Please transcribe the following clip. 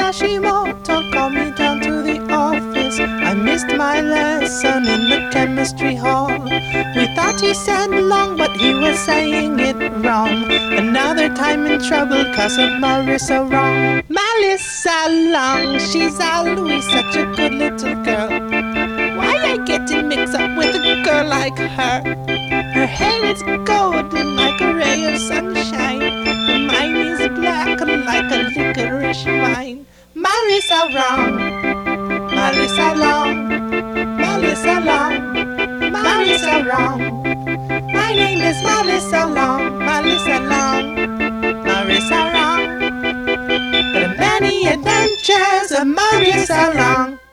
Hashimoto called me down to the office. I missed my lesson in the chemistry hall. We thought he said long, but he was saying it wrong. Another time in trouble cause of Marissa Wrong. Marissa Long, she's always such a good little girl. Why I getting mixed up with a girl like her? Her hair is golden like a ray of sunshine, and mine is black like a licorice wine. Marissa Wrong, Marissa Long, Marissa Long, Marissa Wrong. My name is Marissa Long, Marissa Long, Marissa Wrong. The many adventures of Marissa Long.